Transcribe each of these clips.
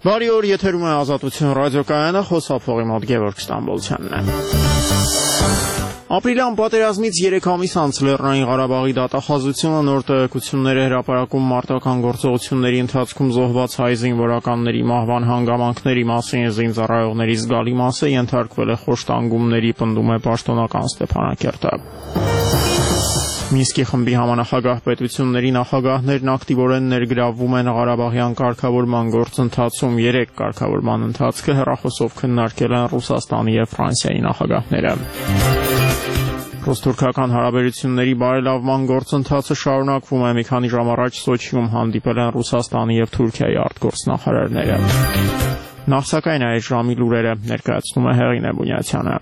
Բարի օր, եթերում է Ազատություն ռադիոկայանը, խոսափողի մոտ Գևորգ Ստամբոլցյանն է։ Ապրիլյան պատերազմից 3 ամիս անց Լեռնային Ղարաբաղի դատախազությունը նոր տեղեկություններ է հրապարակում մարտական գործողությունների ընթացքում զոհված հայ զինվորականների մահվան հանգամանքների մասին զինծառայողների զգալի մասը ենթարկվել է խոշտանգումների, պնդում է պաշտոնական Ստեփանակերտը։ Մինսկի խմբի համանախագահ պետությունների նախագահներն ակտիվորեն ներգրավվում են Ղարաբաղյան կարգավորման գործընթացում 3 կարգավորման ընթացքը հեռախոսով քննարկել են Ռուսաստանի և Ֆրանսիայի նախագահները։ Ռուս-թուրքական հարաբերությունների բարելավման գործընթացը շարունակվում է։ Մի քանի ժամ առաջ Սոչիում հանդիպել են Ռուսաստանի և Թուրքիայի արտգործնախարարները։ Նախ սակայն այդ ժամի լուրերը ներկայացնում է Հեղինե Բունյացյանը։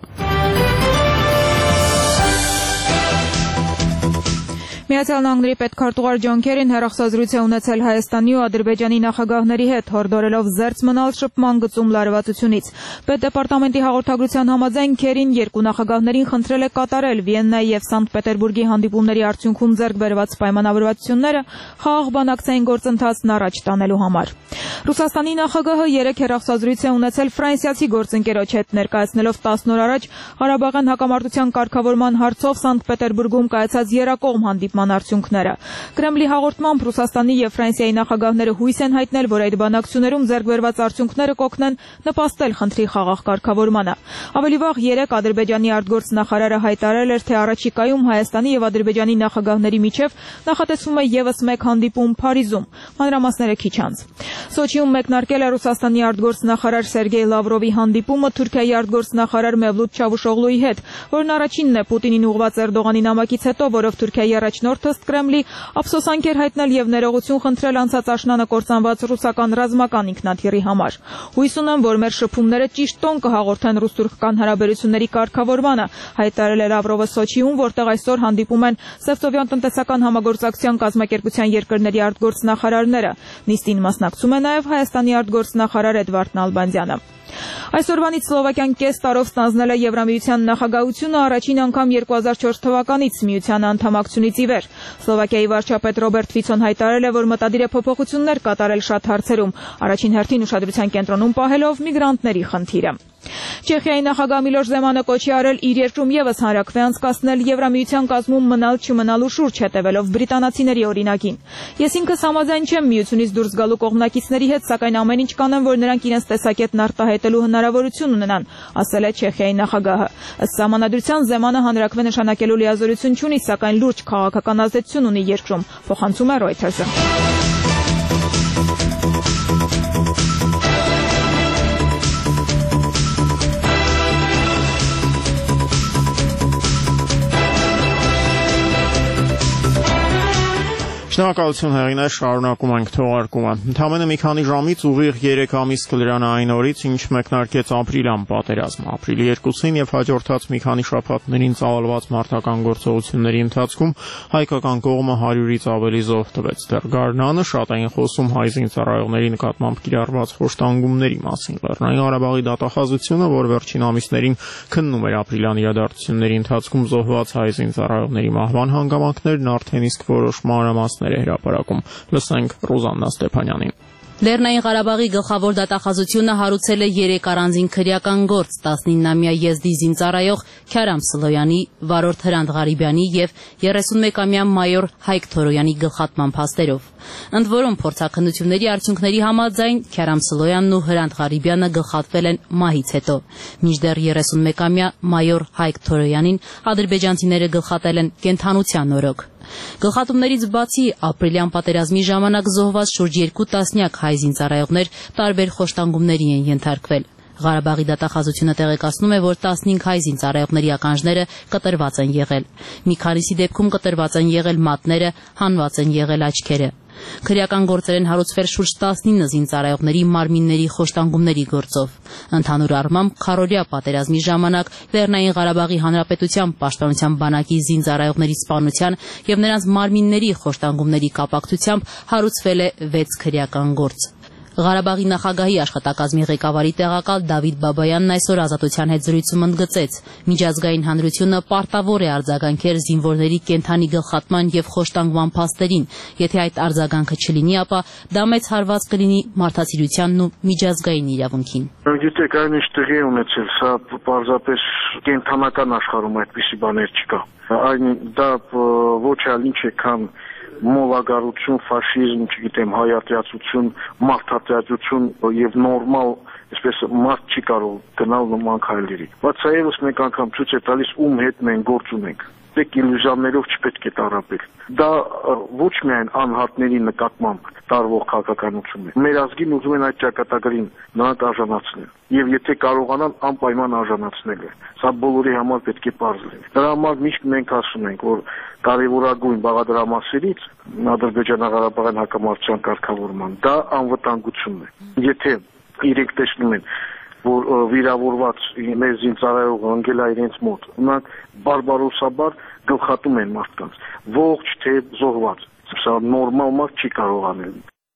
Միացյալ Նահանգների պետքարտուղար Ջոն Քերին հեռախոսազրույց է ունեցել Հայաստանի ու Ադրբեջանի նախագահների հետ, հորդորելով զերծ մնալ շփման գծում լարվածությունից։ Պետդեպարտամենտի հաղորդագրության համաձայն Քերին երկու նախագահներին խնդրել է կատարել Վիեննայի և Սանկտ Պետերբուրգի հանդիպումների արդյունքում ձեռք բերված պայմանավորվածությունները խաղաղ բանակցային գործընթացն առաջ տանելու համար։ Ռուսաստանի նախագահը 3 հեռախոսազրույց է ունեցել ֆրանսիացի գործընկերոջ հետ, ներկայացնելով 10 օր առաջ Ղարաբաղյան հակամարտության կարգավորման հարցով Սանկտ Պետերբուրգում կայացած երակողմ հանդիպման արդյունքները։ Կրեմլի հաղորդմամբ Ռուսաստանի և Ֆրանսիայի նախագահները հույս են հայտնել, որ այդ բանակցություններում ձեռք բերված արդյունքները կօգնեն նպաստել խնդրի խաղաղ կարգավորմանը։ Ավելի վաղ 3 Ադրբեջանի արտգործնախարարը հայտարարել էր, թե առաջիկայում Հայաստանի և Ադրբեջանի նախագահների միջև նախատեսվում է ևս մեկ հանդիպում Փարիզում։ Մանրամասները քիչ անց։ Սոչիում մեկնարկել է Ռուսաստանի արտգործնախարար Սերգեյ Լավրովի հանդիպումը Թուրքիայի արտգործնախարար Մևլութ Չավուշօղլուի հետ, որն առաջինն է Պուտինին ուղղված Էրդողանի նամակից հետո, որով Թուրքիայի առաջնորդը ըստ Կրեմլի ափսոսանքեր հայտնել և ներողություն խնդրել անցած աշնանը կործանված ռուսական ռազմական ինքնաթիռի համար։ Հույս ունեմ, որ մեր շփումները ճիշտ տոն կհաղորդեն ռուս-թուրքական հարաբերությունների կարգավորմանը, հայտարարել է Լավրովը Սոչիում, որտեղ այսօր հանդիպում են Սևծովյան տնտեսական համագործակցության կազմակերպության երկրների արտգործնախարարները։ Նիստին մասնակցում է նաև Հայաստանի արտգործնախարար Էդվարդ Նալբանդյանը։ Այսօրվանից Սլովակիան կես տարով ստանձնել է Եվրամիության նախագահությունը առաջին անգամ 2004 թվականից միության անդամակցությունից ի վեր։ Սլովակիայի վարչապետ Ռոբերտ Ֆիցոն հայտարարել է, որ մտադիր է փոփոխություններ կատարել շատ հարցերում, առաջին հերթին ուշադրության կենտրոնում պահելով միգրանտների խնդիրը։ Չեխիայի նախագահ Միլոշ Զեմանը կոչի արել իր երկրում ևս հանրաքվե անցկացնել Եվրամիության կազմում մնալ-չմնալու շուրջ հետևելով բրիտանացիների օրինակին։ Ես ինքս համաձայն չեմ միությունից դուրս գալու կողմնակիցների հետ, սակայն ամեն ինչ կանեմ, որ նրանք իրենց տեսակետն արտահայտելու հնարավորություն ունենան, ասել է Չեխիայի նախագահը։ Ըստ սահմանադրության Զեմանը հանրաքվե նշանակելու լիազորություն չունի, սակայն լուրջ քաղաքական ազդեցություն ունի երկրում, փոխանցում է Reuters-ը։ Շնորհակալություն Հեղինե, շարունակում ենք թողարկումը։ Ընդամենը մի քանի ժամից ուղիղ 3 ամիս կլրանա այն օրից, ինչ մեկնարկեց ապրիլյան պատերազմը։ Ապրիլի 2-ին եւ հաջորդած մի քանի շաբաթներին ծավալված մարտական գործողությունների ընթացքում հայկական կողմը 100-ից ավելի զոհ տվեց։ Դեռ գարնանը շատ էին խոսում հայ զինծառայողների նկատմամբ կիրառված խոշտանգումների մասին։ Լեռնային Ղարաբաղի դատախազությունը, որ վերջին ամիսներին քննում էր ապրիլյան իրադարձությունների ընթացքում զոհված հայ զինծառայողների մահվան հանգամանքներն, արդեն իսկ որոշ մանրամասներ հրապարակում։ Լսենք Ռուզաննա Ստեփանյանին։ Լեռնային Ղարաբաղի գլխավոր դատախազությունը հարուցել է 3 առանձին քրեական գործ 19-ամյա եզդի զինծառայող Քյարամ Սլոյանի, վարորդ Հրանտ Ղարիբյանի և 31-ամյա մայոր Հայկ Թորոյանի գլխատման փաստերով։ Ընդ որում փորձաքննությունների արդյունքների համաձայն Քյարամ Սլոյանն ու Հրանտ Ղարիբյանը գլխատվել են մահից հետո, մինչդեռ 31-ամյա մայոր Հայկ Թորոյանին ադրբեջանցիները գլխատել են կենդանության օրոք։ Գլխատումներից բացի ապրիլյան պատերազմի ժամանակ զոհված շուրջ 2 տասնյակ հայ զինծառայողներ տարբեր խոշտանգումների են ենթարկվել։ Ղարաբաղի դատախազությունը տեղեկացնում է, որ 15 հայ զինծառայողների ականջները կտրված են եղել։ Մի քանիսի դեպքում կտրված են եղել մատները, հանված են եղել աչքերը։ Քրեական գործեր են հարուցվել շուրջ 19 զինծառայողների մարմինների խոշտանգումների գործով։ Ընդհանուր առմամբ քառօրյա պատերազմի ժամանակ Լեռնային Ղարաբաղի Հանրապետության Պաշտպանության բանակի զինծառայողների սպանության եւ նրանց մարմինների խոշտանգումների կապակցությամբ հարուցվել է 6 քրեական գործ։ Ղարաբաղի նախագահի աշխատակազմի ղեկավարի տեղակալ Դավիթ Բաբայանն այսօր Ազատության հետ զրույցում ընդգծեց. միջազգային հանրությունը պարտավոր է արձագանքել զինվորների կենդանի գլխատման եւ խոշտանգման փաստերին, եթե այդ արձագանքը չլինի, ապա դա մեծ հարված կլինի մարդասիրությանն ու միջազգային իրավունքին։ Գիտեք, այն ինչ տեղի է ունեցել, սա պարզապես կենդանական աշխարհում այդպիսի բաներ չկա։ Այն դա ոչ այլ ինչ է, քան մոլագարություն, ֆաշիզմ, չգիտեմ, հայատյացություն, մարդատյացություն եւ նորմալ, այսպես մարդ չի կարող գնալ նման քայլերի։ Բայց սա եւս մեկ անգամ ցույց է տալիս ում հետ մենք գործ ունենք։ Դեք իլյուզիաներով չպետք է տարապել։ Դա ոչ միայն անհատների նկատմամբ տարվող քաղաքականություն է։ Մեր ազգին ուզում են այդ ճակատագրին նրանք արժանացնել։ Եվ եթե կարողանան անպայման արժանացնել է։ Սա բոլորի համար պետք է պարզ լինի։ Դրա համար միշտ մենք ասում ենք, որ կարևորագույն բաղադրամասերից Ադրբեջանա-Ղարաբաղյան հակամարտության կարգավորման դա անվտանգությունն է։ Եթե իրենք տեսնում են, որ վիրավորված մեր զինծառայողը ընկել է իրենց մոտ, նրանք բարբարոսաբար գլխատում են մարդկանց, ողջ թե զոհված։ Սա նորմալ մարդ չի կարող անել։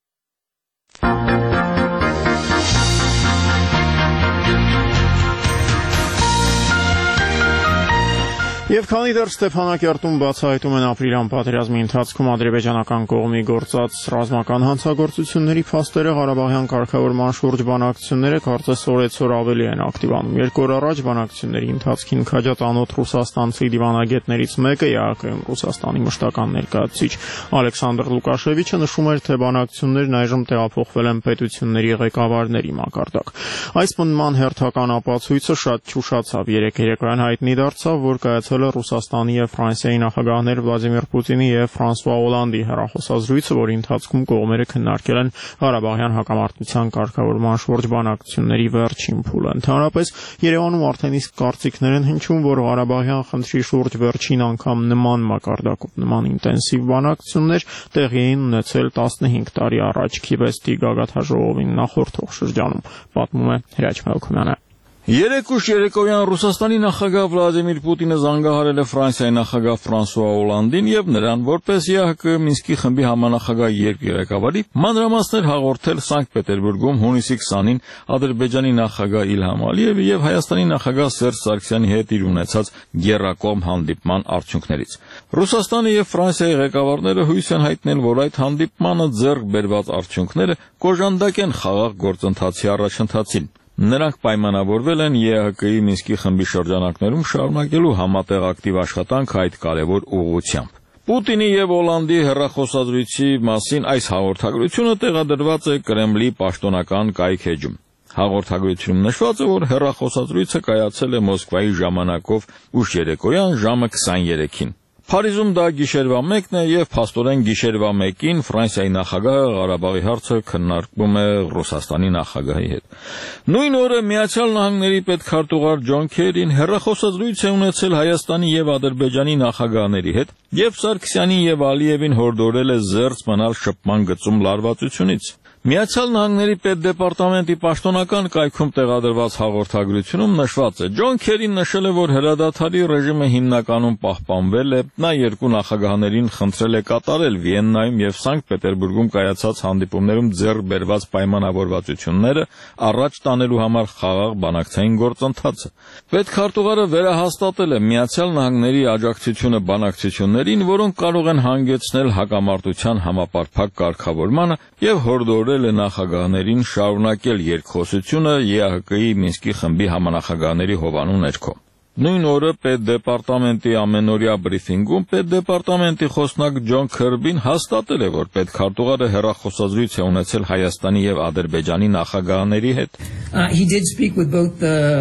Եվ քանի դեռ Ստեփանակերտում բացահայտում են ապրիլյան պատերազմի ընթացքում ադրբեջանական կողմի գործած ռազմական հանցագործությունների փաստերը, Ղարաբաղյան կարգավորման շուրջ բանակցությունները կարծես օրեցօր ավելի են ակտիվանում։ 2 օր առաջ բանակցությունների ընթացքին քաջատանոթ ռուսաստանցի դիվանագետներից մեկը ԵԱՀԿ-ում Ռուսաստանի մշտական ներկայացուցիչ Ալեքսանդր Լուկաշևիչը նշում էր, թե բանակցություններն այժմ տեղափոխվել են պետությունների ղեկավարների մակարդակ։ Այս մնման հերթական ապացույցը շատ չուշացավ։ Երեկոյան հայտնի դարձավ, որ կայացել Ռուսաստանի եւ Ֆրանսիայի նախագահներ Վլադիմիր Պուտինի եւ Ֆրանսուଆ Օլանդի հեռախոսազրույցը, որի ընթացքում կողմերը քննարկել են Ղարաբաղյան հակամարտության կարգավորման շուրջ բանակցությունների վերջին փուլը։ Ընդհանրապես Երևանում արդեն իսկ կարծիքներ են հնչում, որ Ղարաբաղյան խնդրի շուրջ վերջին անգամ նման մակարդակով, նման ինտենսիվ բանակցություններ տեղի էին ունեցել 15 տարի առաջ Քիվեստի գագաթաժողովին նախորդող շրջանում, պատմում է Հրաչ Մելքումյանը։ Երեկուշ երեկոյան Ռուսաստանի նախագահ Վլադիմիր Պուտինը զանգահարել է Ֆրանսիայի նախագահ Ֆրանսուଆ Օլանդին եւ նրան որպես ԵԱՀԿ Մինսկի խմբի համանախագահ երկրի մանրամասներ հաղորդել Սանկտ Պետերբուրգում հունիսի 20-ին Ադրբեջանի նախագահ Իլհամ Ալիևի եւ Հայաստանի նախագահ Սերժ Սարգսյանի հետ իր ունեցած եռակողմ հանդիպման արդյունքներից։ Ռուսաստանի եւ Ֆրանսիայի ղեկավարները հույս են հայտնել, որ այդ հանդիպմանը ձեռք բերված արդյունքները կոժանդակ են խաղաղ գործընթացի առաջընթացին։ Նրանք պայմանավորվել են ԵԱՀԿ-ի Մինսկի խմբի շրջանակներում շարունակելու համատեղ ակտիվ աշխատանք այդ կարևոր ուղղությամբ։ Պուտինի եւ Օլանդի հեռախոսազրույցի մասին այս հաղորդագրությունը տեղադրված է Կրեմլի պաշտոնական կայքէջում։ Հաղորդագրությունում նշված է, որ հեռախոսազրույցը կայացել է Մոսկվայի ժամանակով ուշ երեկոյան ժամը 23-ին։ Փարիզում դա գիշերվա 1-ն է եւ փաստորեն գիշերվա 1-ին Ֆրանսիայի նախագահը Ղարաբաղի հարցը քննարկում է Ռուսաստանի նախագահի հետ։ Նույն օրը Միացյալ Նահանգների պետքարտուղար Ջոն Քերին հեռախոսազրույց է ունեցել Հայաստանի եւ Ադրբեջանի նախագահների հետ եւ Սարգսյանին եւ Ալիևին հորդորել է զերծ մնալ շփման գծում լարվածությունից։ Միացյալ Նահանգների պետդեպարտամենտի պաշտոնական կայքում տեղադրված հաղորդագրությունում նշված է. Ջոն Քերին նշել է, որ հրադադարի ռեժիմը հիմնականում պահպանվել է, նա երկու նախագահներին խնդրել է կատարել Վիեննայում եւ Սանկտ Պետերբուրգում կայացած հանդիպումներում ձեռք բերված պայմանավորվածությունները առաջ տանելու համար խաղաղ բանակցային գործընթացը։ Պետքարտուղարը վերահաստատել է Միացյալ Նահանգների աջակցությունը բանակցություններին, որոնք կարող են հանգեցնել հակամարտության համապարփակ կարգավորմանը եւ հորդորել է նախագահներին շարունակել երկխոսությունը ԵԱՀԿ-ի Մինսկի խմբի համանախագահների հովանու ներքո։ Նույն օրը պետդեպարտամենտի ամենօրյա բրիֆինգում պետդեպարտամենտի խոսնակ Ջոն Քերբին հաստատել է, որ պետքարտուղարը հեռախոսազրույց է ունեցել Հայաստանի եւ Ադրբեջանի նախագահների հետ։ He did speak with both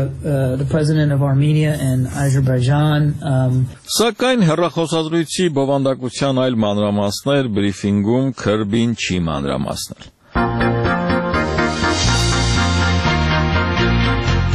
the president of Armenia and Azerbaijan. Սակայն հեռախոսազրույցի բովանդակության այլ մանրամասներ բրիֆինգում Քերբին չի մանրամասնել։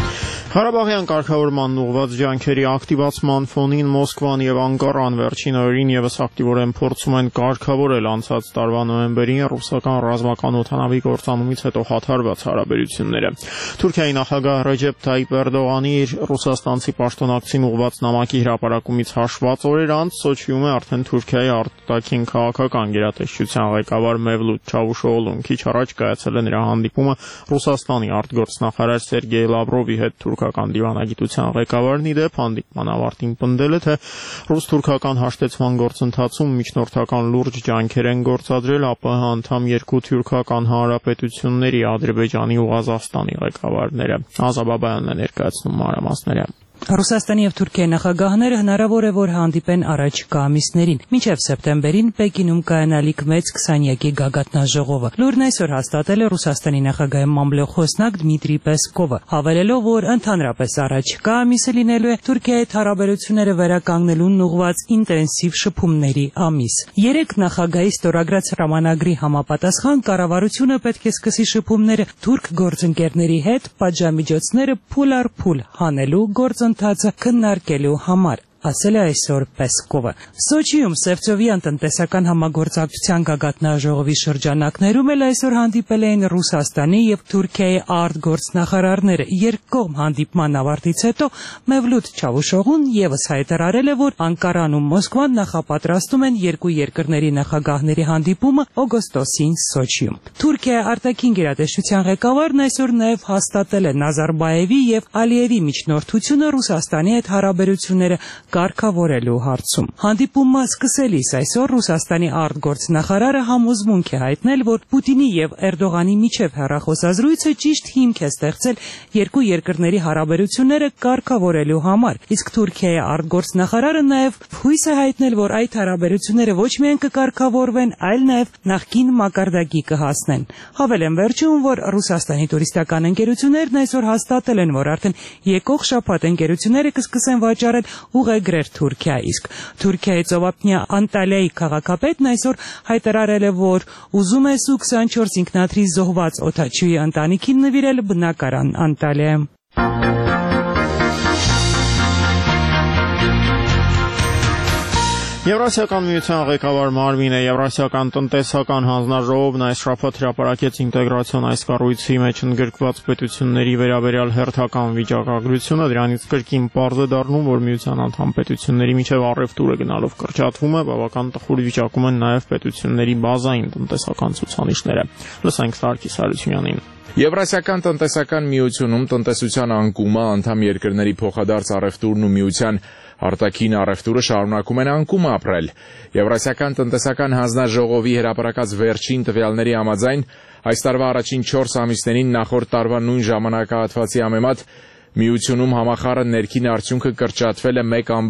Ղարաբաղյան կարգավորման ուղղված ջանքերի ակտիվացման ֆոնին Մոսկվան եւ Անկարան վերջին օրերին եւս ակտիվորեն փորձում են կարգավորել անցած տարվա նոյեմբերին ռուսական ռազմական օդանավի կործանումից հետո հաթարված հարաբերությունները։ Թուրքիայի նախագահ Ռեջեփ Թայիփ Էրդողանի իր ռուսաստանցի պաշտոնակցին ուղղված նամակի հրապարակումից հաշված օրեր անց Սոչիում է արդեն Թուրքիայի արտաքին քաղաքական գերատեսչության ղեկավար Մևլութ Չավուշօղլուն քիչ առաջ կայացել է նրա հանդիպումը Ռուսաստանի արտգործնախարար Սերգեյ Լավրովի հետ Թուրքական դիվանագիտության ղեկավարն ի դեպ հանդիպման ավարտին պնդել է, թե ռուս-թուրքական հաշտեցման գործընթացում միջնորդական լուրջ ջանքեր են գործադրել ԱՊՀ անդամ երկու թուրքական հանրապետությունների Ադրբեջանի ու Ղազախստանի ղեկավարները։ Ազա Բաբայանն է ներկայացնում մանրամասները։ Ռուսաստանի եւ Թուրքիայի նախագահները հնարավոր է որ հանդիպեն առաջիկա ամիսներին։ Մինչև սեպտեմբերին Պեկինում կայանալիք մեծ 20-յակի գագաթնաժողովը։ Լուրն այսօր հաստատել է Ռուսաստանի նախագահի մամլոխոսնակ Դմիտրի Պեսկովը, հավելելով, որ ընդհանրապես առաջիկա ամիսը լինելու է Թուրքիայի հետ հարաբերությունները վերականգնելուն ուղղված ինտենսիվ շփումների ամիս։ Երեք նախագահի ստորագրած հրամանագրի համապատասխան կառավարությունը պետք է սկսի շփումները թուրք գործընկերների հետ պատժամիջոցները փուլ առ փուլ հանելու գործընթացը քննարկելու համար, ասել է այսօր Պեսկովը։ Սոչիում Սևծովյան տնտեսական համագործակցության գագաթնաժողովի շրջանակներում էլ այսօր հանդիպել էին Ռուսաստանի եւ Թուրքիայի արտգործնախարարները։ Երկկողմ հանդիպման ավարտից հետո Մևլութ Չավուշօղլուն եւս հայտարարել է, որ Անկարան ու Մոսկվան նախապատրաստում են երկու երկրների նախագահների հանդիպումը օգոստոսին Սոչիում։ Թուրքիայի արտաքին գերատեսչության ղեկավարն այսօր նաեւ հաստատել է Նազարբաևի եւ Ալիևի միջնորդությունը Ռուսաստանի հետ հարաբերությունները կարգավորելու հարցում։ Հանդիպումը սկսելիս այսօր Ռուսաստանի արտգործնախարարը համոզմունք է հայտնել, որ Պուտինի եւ Էրդողանի միջև հեռախոսազրույցը ճիշտ հիմք է ստեղծել երկու երկրների հարաբերությունները կարգավորելու համար, իսկ Թուրքիայի արտգործնախարարը նաեւ հույս է հայտնել, որ այդ հարաբերությունները ոչ միայն կկարգավորվեն, այլ նաեւ նախկին մակարդակի կհասնեն։ Հավելեմ վերջում, որ Ռուսաստանի տուրիստական ընկերություններն այսօր հաստատել են, որ արդեն եկող շաբաթ ընկերությունները կսկսեն վաճառել ուղեգրեր Թուրքիա, իսկ Թուրքիայի ծովափնյա Անտալիայի քաղաքապետն այսօր հայտարարել է, որ ուզում է Սու-24 ինքնաթիռի զոհված օդաչուի ընտանիքին նվիրել բնակարան Անտալիայում։ Եվրասիական միության ղեկավար Մարմինը Եվրասիական տնտեսական հանձնաժողովն այս շաբաթ հրապարակեց ինտեգրացիոն այս կառույցի մեջ ընդգրկված պետությունների վերաբերյալ հերթական վիճակագրությունը, դրանից կրկին պարզ է դառնում, որ միության անդամ պետությունների միջև առևտուրը գնալով կրճատվում է, բավական տխուր վիճակում են նաև պետությունների բազային տնտեսական ցուցանիշները։ Լսենք Սարգիս Հարությունյանին։ Եվրասիական տնտեսական միությունում տնտեսության անկումը, անդամ երկրների փոխադարձ առևտուրն ու միության արտաքին առևտուրը շարունակում են անկում ապրել։ Եվրասիական տնտեսական հանձնաժողովի հրապարակած վերջին տվյալների համաձայն այս տարվա առաջին 4 ամիսներին նախորդ տարվա նույն ժամանակահատվածի համեմատ միությունում համախառն ներքին արդյունքը կրճատվել է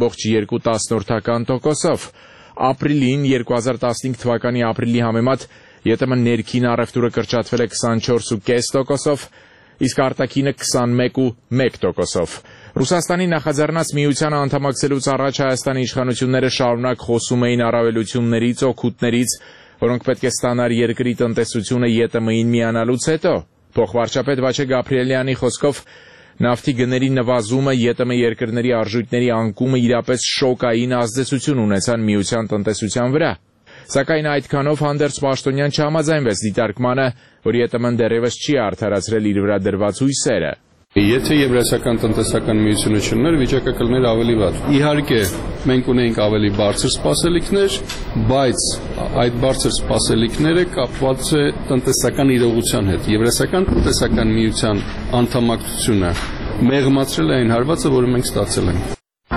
1.2%-ով։ Ապրիլին 2015 թվականի ապրիլի համեմատ ԵՏՄ ներքին առևտուրը կրճատվել է 24.5%-ով, իսկ արտաքինը 21.1%-ով։ Ռուսաստանի նախաձեռնած միությանը անդամակցելուց առաջ Հայաստանի իշխանությունները շարունակ խոսում էին առավելություններից, օգուտներից, որոնք պետք է ստանար երկրի տնտեսությունը ԵՏՄ-ին միանալուց հետո։ Փոխվարչապետ Վաչե Գաբրիելյանի խոսքով նավթի գների նվազումը, ԵՏՄ երկրների արժույթների անկումը իրապես շոկային ազդեցություն ունեցան միության տնտեսության վրա։ Սակայն այդքանով հանդերձ Պաշտոնյան չհամաձայնվեց դիտարկմանը, որ ԵՏՄ-ն դեռևս չի արդարացրել իր վրա դրված հույսերը։ Եթե Եվրասիական տնտեսական միությունը չլիներ, վիճակը կլիներ ավելի վատ։ Իհարկե, մենք ունենք ավելի բարձր սպասելիքներ, բայց այդ բարձր սպասելիքները կապված է տնտեսական իրողության հետ։ Եվրասիական տնտեսական միության անդամակցությունը մեղմացրել է այն հարվածը, որը մենք ստացել ենք։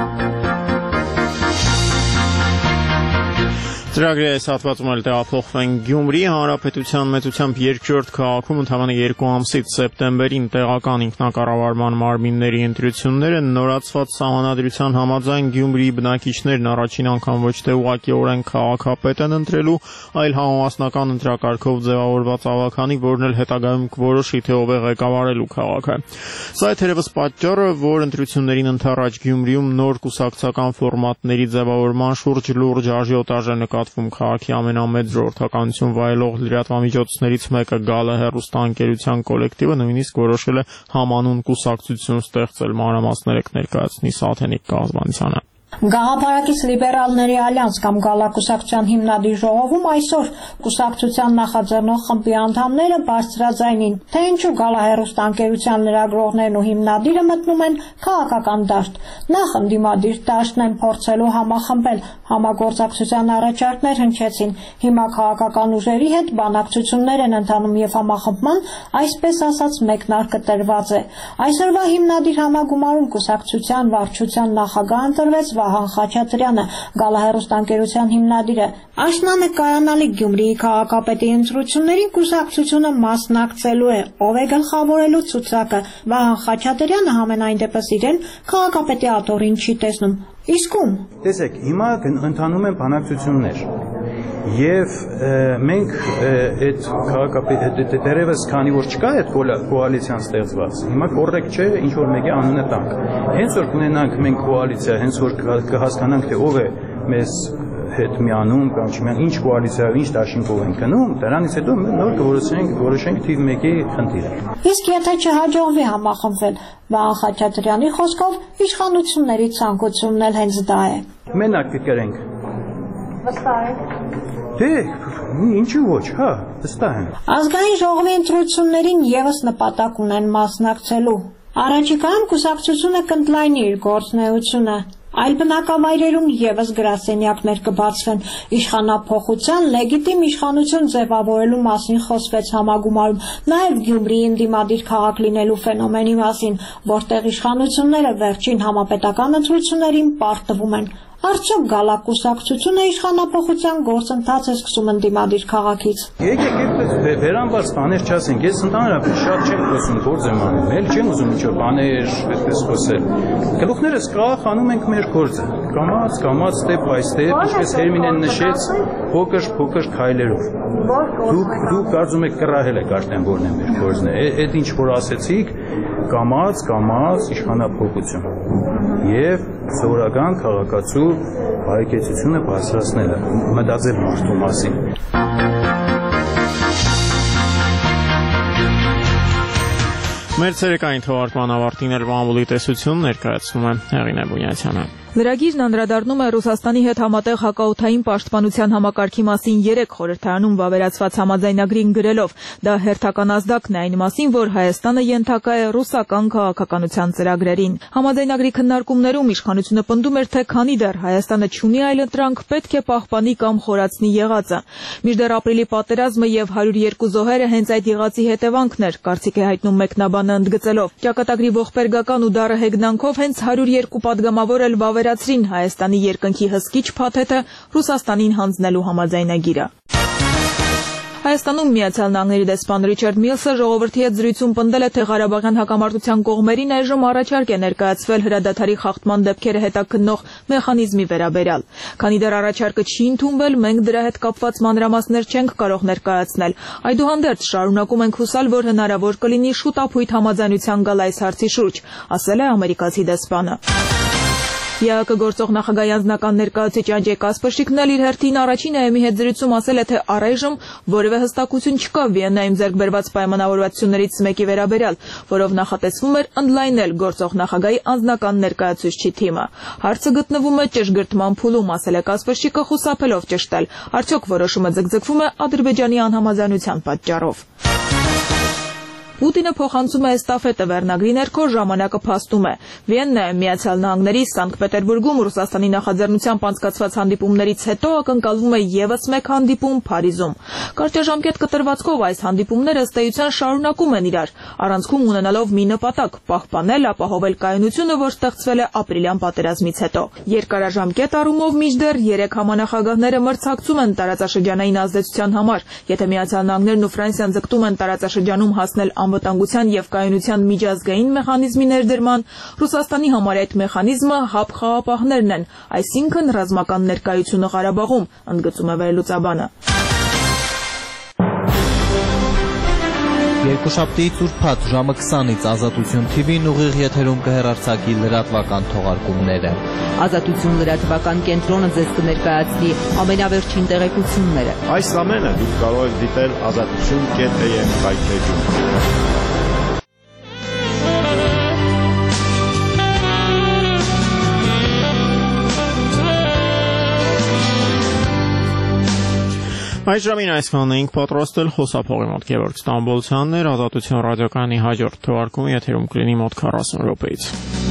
Ծրագրի այս հատվածում էլ տեղափոխվենք Գյումրի հանրապետության մեծությամբ երկրորդ քաղաքում ընդամենը 2 ամսից սեպտեմբերին տեղական ինքնակառավարման մարմինների ընտրությունները նորացված սահմանադրության համաձայն Գյումրիի բնակիչներն առաջին անգամ ոչ թե ուղղակիորեն քաղաքապետ են ընտրելու, այլ համամասնական ընտրակարգով ձևավորված ավագանի, որն էլ հետագայում կորոշի, թե ով է ղեկավարելու քաղաքը։ Սա է թերևս պատճառը, որ ընտրություններին ընդառաջ Գյումրիում նոր կուսակցական ֆորմատների ձևավորման շուրջ լուրջ աժիոտաժ է նկատվում քաղաքի ամենամեծ ժողովրդականություն վայելող լրատվամիջոցներից մեկը Գալա հեռուստաընկերության կոլեկտիվը նույնիսկ որոշել է համանուն կուսակցություն ստեղծել, մանրամասները կներկայացնի Սաթենիկ կառավարությանը։ Գաղափարակից լիբերալների ալյանս կամ Գալա կուսակցության հիմնադիր ժողովում այսօր կուսակցության նախաձեռնող խմբի անդամները բարձրաձայնին, թե ինչու Գալա հեռուստաընկերության լրագրողներն ու հիմնադիրը մտնում են քաղաքական դաշտ։ Նախ ընդդիմադիր դաշտն են փորձելու համախմբել, համագործակցության առաջարկներ հնչեցին։ Հիմա քաղաքական ուժերի հետ բանակցություններ են ընթանում եւ համախմբման, այսպես ասած, մեկնարկը տրված է։ Այսօրվա հիմնադիր համագումարում կուսակցության վարչության նախագահ ընտրվեց Վահան Խաչատրյանը, Գալա հեռուստաընկերության հիմնադիրը։ Աշնանը կայանալի Գյումրիի քաղաքապետի ընտրություններին կուսակցությունը մասնակցելու է, ով է գլխավորելու ցուցակը։ Վահան Խաչատրյանը համենայն դեպս իրեն քաղաքապետի աթոռին չի տեսնում։ Իսկ ում։ Տեսեք, հիմա ընթանում են բանակցություններ։ Եվ մենք այդ քաղաքապետի դերևս քանի որ չկա այդ կոալիցիան ստեղծված, հիմա կոռեկտ չէ ինչ որ մեկի անունը տանք։ Հենց որ կունենանք մենք կոալիցիա, հենց որ կհասկանանք թե ով է մեզ հետ միանում կամ չմիանում, ինչ կոալիցիայով, ինչ դաշինքով են գնում, դրանից հետո նոր կորոշենք թիվ 1-ի խնդիրը։ Իսկ եթե չհաջողվի համախմբվել, Վահան Խաչատրյանի խոսքով իշխանությունների ցանկությունն էլ հենց դա է։ Մենակ կկրենք։ Վստահ եք։ Դե, ինչու ոչ, հա, վստահ եմ։ Ազգային ժողովի ընտրություններին եւս նպատակ ունեն մասնակցելու։ Առաջիկայում կուսակցությունը կընդլայնի իր գործունեությունը։ Այլ բնակավայրերում եւս գրասենյակներ կբացվեն։ Իշխանափոխության լեգիտիմ իշխանություն ձևավորելու մասին խոսվեց համագումարում, նաեւ Գյումրիի ընդդիմադիր քաղաք լինելու ֆենոմենի մասին, որտեղ իշխանությունները վերջին համապետական ընտրություններին պարտվում են։ Արդյոք Գալա կուսակցությունը իշխանափոխության գործընթաց է սկսում ընդդիմադիր քաղաքից։ Եկեք վերանված բաներ չասենք, ես ընդհանրապես շատ չեմ խոսում, գործ եմ անում, էլ չեմ ուզում ինչ-որ բաներ այդպես խոսել։ Գլուխներս կախ անում ենք մեր գործը, կամաց, step by step, ինչպես Հերմինեն նշեց, փոքր քայլերով։ Դուք կարծում եք կռահել եք արդեն որն է մեր գործն է։ Այդ ինչ որ ասեցիք, կամաց իշխանափոխություն եւ սովորական քաղաքացու բարեկեցությունը բարձրացնելը, մտածել մարդու մասին։ Մեր ցերեկային թողարկման ավարտին էլ Վամբուլի տեսություն ներկայացնում է Հեղինե Բունյացյանը։ Լրագիրն անդրադառնում է Ռուսաստանի հետ համատեղ հակաօդային պաշտպանության համակարգի մասին 3 խորհրդարանում վավերացված համաձայնագրին գրելով, դա հերթական ազդակն է այն մասին, որ Հայաստանը ենթակա է ռուսական քաղաքականության ծրագրերին։ Համաձայնագրի քննարկումներում իշխանությունը պնդում էր, թե քանի դեռ Հայաստանը չունի այլ ընտրանք, պետք է պահպանի կամ խորացնի եղածը։ Մինչդեռ ապրիլի պատերազմը եւ 102 զոհերը հենց այդ եղածի հետևանքն էր, կարծիք է հայտնում մեկնաբանը ընդգծելով։ Ճակատագրի ողբերգական ու դառը հեգնանքով հենց 102 падգամավոր էլ վավերացրին Հայաստանի երկնքի հսկիչ փաթեթը Ռուսաստանին հանձնելու համաձայնագիրը։ Հայաստանում Միացյալ Նահանգների դեսպան Ռիչարդ Միլսը ժողովրդի հետ զրույցում պնդել է, թե Ղարաբաղյան հակամարտության կողմերին այժմ առաջարկ է ներկայացվել հրադադարի խախտման դեպքերը հետաքննող մեխանիզմի վերաբերյալ։ Քանի դեռ առաջարկը չի ընդունվել, մենք դրա հետ կապված մանրամասներ չենք կարող ներկայացնել։ Այդուհանդերձ շարունակում ենք հուսալ, որ հնարավոր կլինի շուտապույտ համաձայնության գալ այս հարցի շուրջ, ասել է ամերիկացի դեսպանը։ ԵԱԿ գործող նախագահի անձնական ներկայացուցիչ Անդրեյ Կասպրշիկն էլ իր հերթին առաջին ԱԵՄ-ի հետ զրույցում ասել է, թե առայժմ որևէ հստակություն չկա Վիեննայում ձեռք բերված պայմանավորվածություններից մեկի վերաբերյալ, որով նախատեսվում էր ընդլայնել գործող նախագահի անձնական ներկայացուցչի թիմը։ Հարցը գտնվում է ճշգրտման փուլում, ասել է Կասպրշիկը խուսափելով ճշտել, արդյոք որոշումը ձգձգվում է Ադրբեջանի անհամաձայնության պատճառով։ Պուտինը փոխանցում է էստաֆետը վերնագրի ներքո ժամանակը փաստում է։ Վիեննայում Միացյալ Նահանգների Սանկտ Պետերբուրգում Ռուսաստանի նախաձեռնությամբ անցկացված հանդիպումներից հետո ակնկալվում է եւս մեկ հանդիպում Փարիզում։ Կարճաժամկետ կտրվածքով այս հանդիպումները ըստ էության շարունակում են իրար, առանցքում ունենալով մի նպատակ՝ պահպանել, ապահովել կայունությունը, որ ստեղծվել է ապրիլյան պատերազմից հետո։ Երկարաժամկետ առումով մինչդեռ 3 համանախագահները մրցակցում են տարածաշրջանային ազդեցության համար, եթե Միացյալ Նահանգներն ու Ֆրանսիան ձգտում են տարածաշրջանում հասնել անվտանգության եւ կայունության միջազգային մեխանիզմի ներդրման, Ռուսաստանի համար այդ մեխանիզմը ՀԱՊ խաղապահներն են, այսինքն ռազմական ներկայությունը Ղարաբաղում, ընդգծում է վերլուծաբանը։ Երկուշաբթիից ուրբաթ ժամը 20-ից Ազատություն TV-ն ուղիղ եթերում կհեռարձակի լրատվական թողարկումները։ Ազատություն լրատվական կենտրոնը ձեզ կներկայացնի ամենավերջին տեղեկությունները։ Այս ամենը դուք կարող եք դիտել azatutun.am վայրէջում։ Այս ժամին այսքանն էինք պատրաստել, խոսափողի մոտ Գևորգ Ստամբոլցյանն էր, Ազատություն ռադիոկայանի հաջորդ թողարկումը եթերում կլինի մոտ 40 րոպեից։